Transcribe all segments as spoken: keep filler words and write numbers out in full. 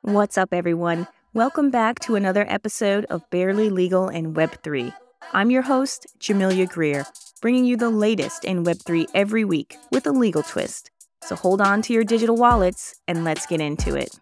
What's up, everyone? Welcome back to another episode of Barely Legal and Web three. I'm your host, Jamelia Greer, bringing you the latest in Web three every week with a legal twist. So hold on to your digital wallets and let's get into it.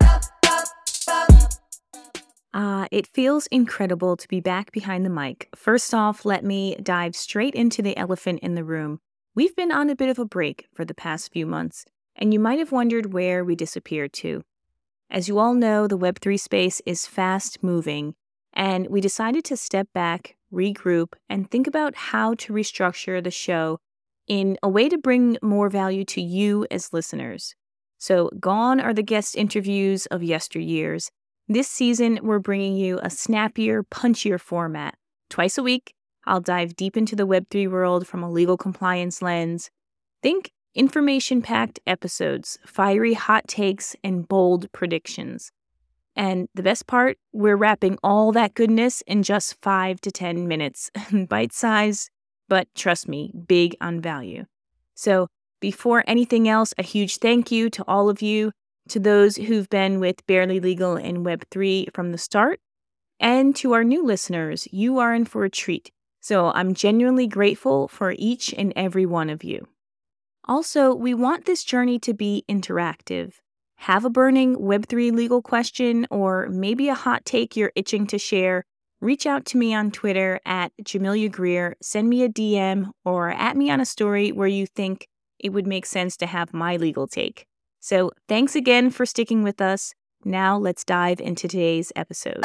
Ah, uh, it feels incredible to be back behind the mic. First off, let me dive straight into the elephant in the room. We've been on a bit of a break for the past few months, and you might have wondered where we disappeared to. As you all know, the Web three space is fast moving, and we decided to step back, regroup, and think about how to restructure the show in a way to bring more value to you as listeners. So gone are the guest interviews of yesteryears. This season, we're bringing you a snappier, punchier format. Twice a week, I'll dive deep into the Web three world from a legal compliance lens. Think information-packed episodes, fiery hot takes, and bold predictions. And the best part, we're wrapping all that goodness in just five to ten minutes. Bite-size, but trust me, big on value. So before anything else, a huge thank you to all of you, to those who've been with Barely Legal and Web three from the start, and to our new listeners, you are in for a treat. So I'm genuinely grateful for each and every one of you. Also, we want this journey to be interactive. Have a burning Web three legal question or maybe a hot take you're itching to share? Reach out to me on Twitter at Jamelia Greer, send me a D M, or at me on a story where you think it would make sense to have my legal take. So thanks again for sticking with us. Now let's dive into today's episode.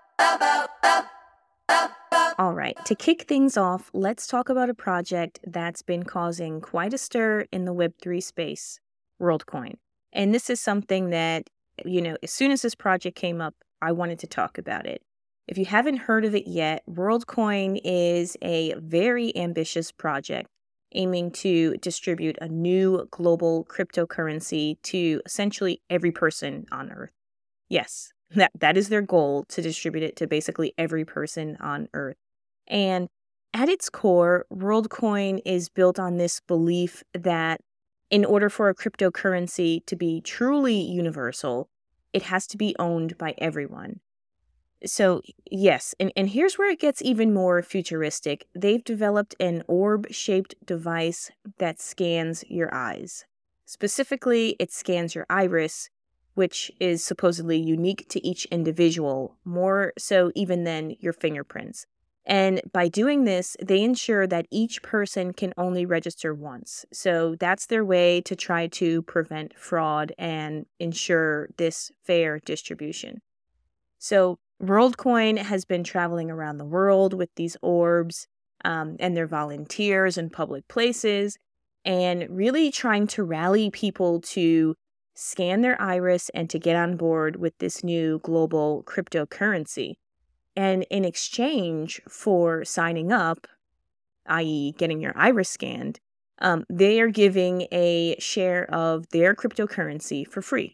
All right, to kick things off, let's talk about a project that's been causing quite a stir in the Web three space, WorldCoin. And this is something that, you know, as soon as this project came up, I wanted to talk about it. If you haven't heard of it yet, WorldCoin is a very ambitious project aiming to distribute a new global cryptocurrency to essentially every person on Earth. Yes, that, that is their goal, to distribute it to basically every person on Earth. And at its core, WorldCoin is built on this belief that in order for a cryptocurrency to be truly universal, it has to be owned by everyone. So yes, and, and here's where it gets even more futuristic. They've developed an orb-shaped device that scans your eyes. Specifically, it scans your iris, which is supposedly unique to each individual, more so even than your fingerprints. And by doing this, they ensure that each person can only register once. So that's their way to try to prevent fraud and ensure this fair distribution. So WorldCoin has been traveling around the world with these orbs um, and their volunteers in public places, and really trying to rally people to scan their iris and to get on board with this new global cryptocurrency. And in exchange for signing up, that is getting your iris scanned, um, they are giving a share of their cryptocurrency for free.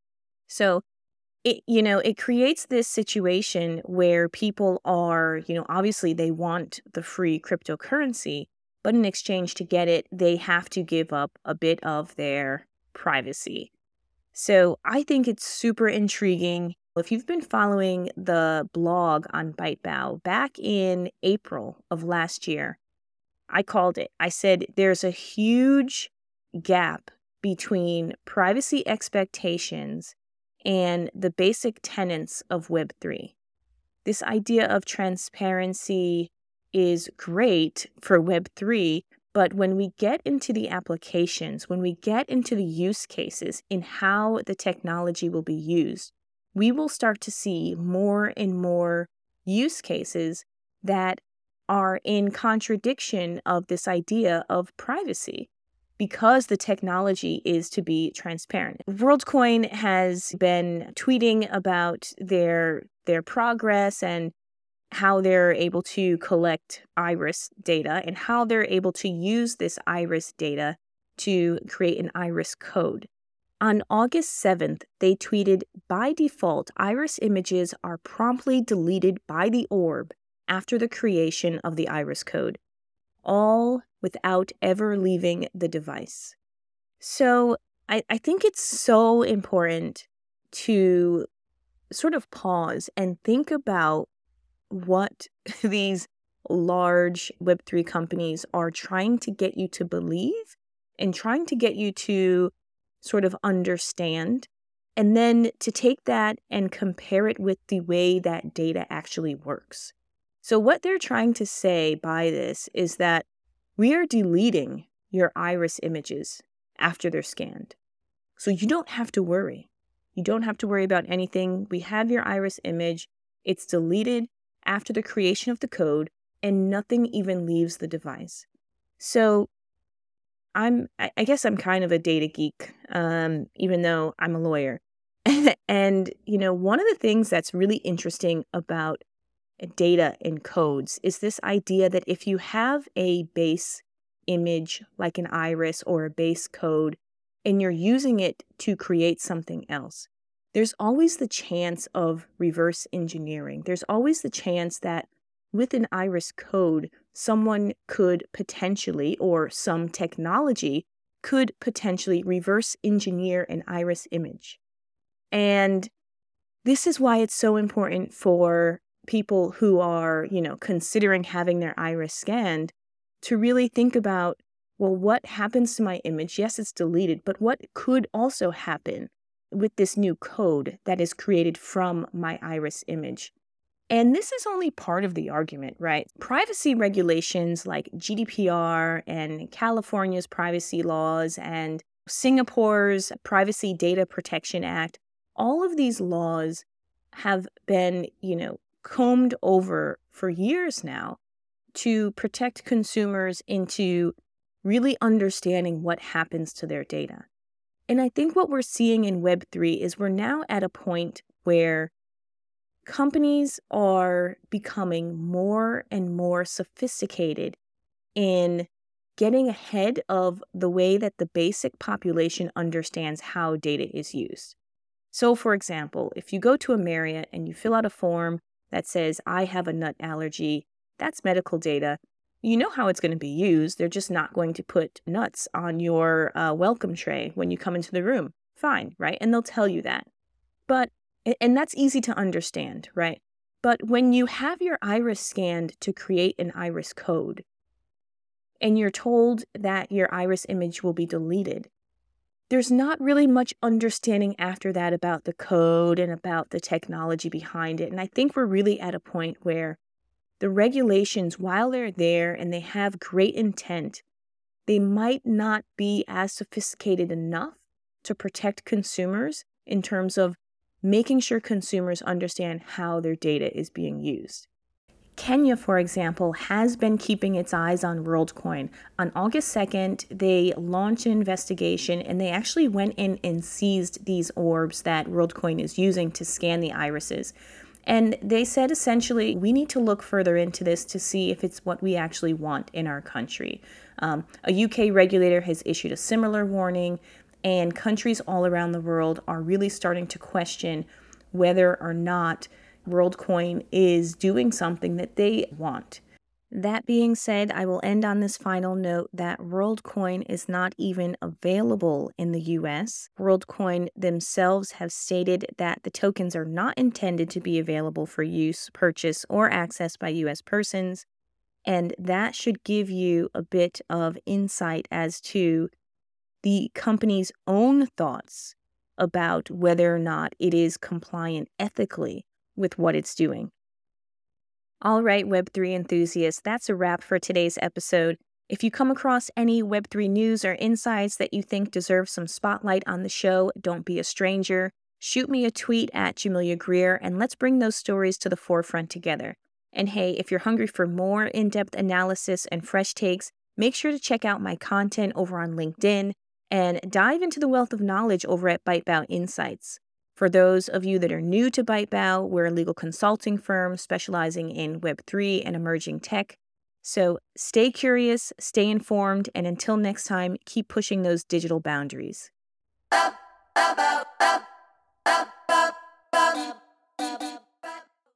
So, it, you know, it creates this situation where people are, you know, obviously they want the free cryptocurrency, but in exchange to get it, they have to give up a bit of their privacy. So I think it's super intriguing. If you've been following the blog on ByteBao, back in April of last year, I called it. I said there's a huge gap between privacy expectations and the basic tenets of Web three. This idea of transparency is great for Web three, but when we get into the applications, when we get into the use cases in how the technology will be used, we will start to see more and more use cases that are in contradiction of this idea of privacy, because the technology is to be transparent. WorldCoin has been tweeting about their their progress and how they're able to collect iris data and how they're able to use this iris data to create an iris code. On August seventh, they tweeted, "By default, iris images are promptly deleted by the orb after the creation of the iris code, all without ever leaving the device." So I, I think it's so important to sort of pause and think about what these large Web three companies are trying to get you to believe and trying to get you to sort of understand, and then to take that and compare it with the way that data actually works. So what they're trying to say by this is that we are deleting your iris images after they're scanned. So you don't have to worry. You don't have to worry about anything. We have your iris image. It's deleted after the creation of the code, and nothing even leaves the device. So I'm, I guess I'm kind of a data geek, um, even though I'm a lawyer. And, you know, one of the things that's really interesting about data and codes is this idea that if you have a base image like an iris or a base code and you're using it to create something else, there's always the chance of reverse engineering. There's always the chance that with an iris code, someone could potentially, or some technology could potentially reverse engineer an iris image. And this is why it's so important for people who are, you know, considering having their iris scanned to really think about, well, what happens to my image? Yes, it's deleted, but what could also happen with this new code that is created from my iris image? And this is only part of the argument, right? Privacy regulations like G D P R and California's privacy laws and Singapore's Privacy Data Protection Act, all of these laws have been, you know, combed over for years now to protect consumers into really understanding what happens to their data. And I think what we're seeing in Web three is we're now at a point where companies are becoming more and more sophisticated in getting ahead of the way that the basic population understands how data is used. So, for example, if you go to a Marriott and you fill out a form that says, I have a nut allergy, that's medical data. You know how it's going to be used. They're just not going to put nuts on your uh, welcome tray when you come into the room. Fine, right? And they'll tell you that. But And that's easy to understand, right? But when you have your iris scanned to create an iris code, and you're told that your iris image will be deleted, there's not really much understanding after that about the code and about the technology behind it. And I think we're really at a point where the regulations, while they're there and they have great intent, they might not be as sophisticated enough to protect consumers in terms of making sure consumers understand how their data is being used. Kenya, for example, has been keeping its eyes on WorldCoin. On August second, they launched an investigation and they actually went in and seized these orbs that WorldCoin is using to scan the irises. And they said essentially, we need to look further into this to see if it's what we actually want in our country. Um, a U K regulator has issued a similar warning. And countries all around the world are really starting to question whether or not WorldCoin is doing something that they want. That being said, I will end on this final note that WorldCoin is not even available in the U S. WorldCoin themselves have stated that the tokens are not intended to be available for use, purchase, or access by U S persons. And that should give you a bit of insight as to the company's own thoughts about whether or not it is compliant ethically with what it's doing. All right, Web three enthusiasts, that's a wrap for today's episode. If you come across any Web three news or insights that you think deserve some spotlight on the show, don't be a stranger. Shoot me a tweet at Jamelia Greer, and let's bring those stories to the forefront together. And hey, if you're hungry for more in-depth analysis and fresh takes, make sure to check out my content over on LinkedIn and dive into the wealth of knowledge over at ByteBow Insights. For those of you that are new to ByteBow, we're a legal consulting firm specializing in Web three and emerging tech. So stay curious, stay informed, and until next time, keep pushing those digital boundaries. Up, up, up, up, up.